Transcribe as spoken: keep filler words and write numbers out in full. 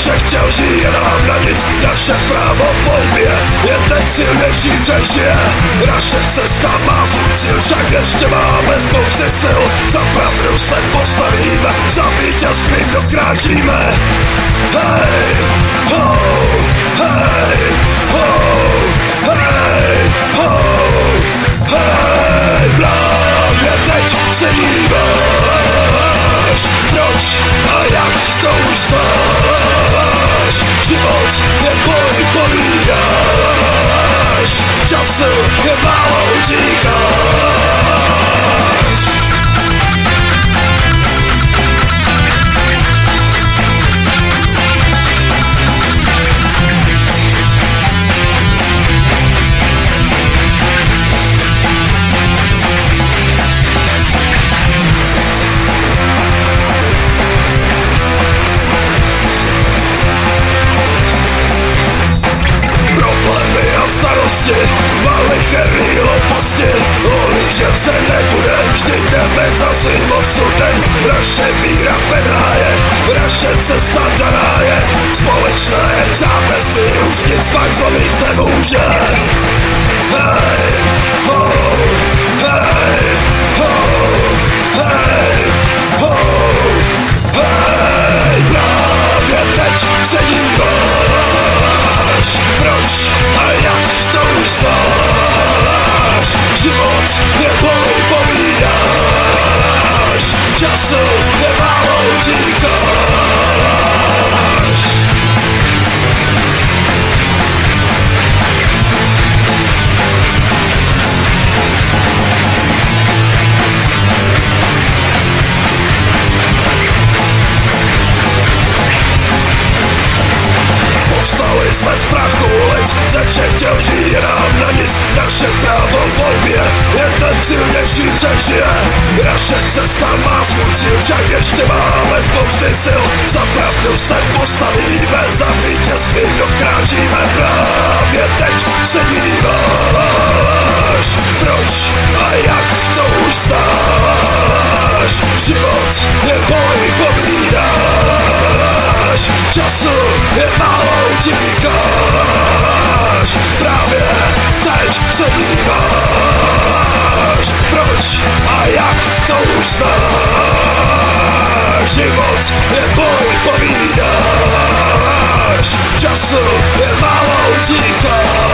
všech chtěl žít, nám na nic, naše právo volbě, jen ten silnější přežije. Naše cesta má svůj cíl, však ještě máme spousty sil. Za pravdu se postavíme, za vítězstvím dokráčíme. Hej, ho, hej, ho, hej, ho, hej, právě teď se díváš, proč a jak to už znáš. Život je boj, povídáš, času je málo, utíkáš. Starosti, malicherný hlouposti, olížet se nebude, vždy jdeme za svým osudem. Naše víra pevná je, naše cesta daná je, společné přátelství už nic pak zlomit nemůže. Hej, ho, hej, ho, hej, ho, hej, právě teď se díváš, proč a jak to už znáš. Život je boj, povídáš, času je málo, utíkáš. Povstali jsme z prachu ulic, ze všech chtěl žít, nám na nic, naše právo volbě, jen ten silnější přežije. Naše cesta má svůj cíl, však ještě máme spousty sil. Za pravdu se postavíme, za vítězstvím dokráčíme. Právě teď se díváš, proč a jak to už znáš. Život je boj, povídáš, času je málo, utíkáš. Právě teď se díváš, proč a jak to už znáš. Život je boj, povídáš, času je málo, utíkáš.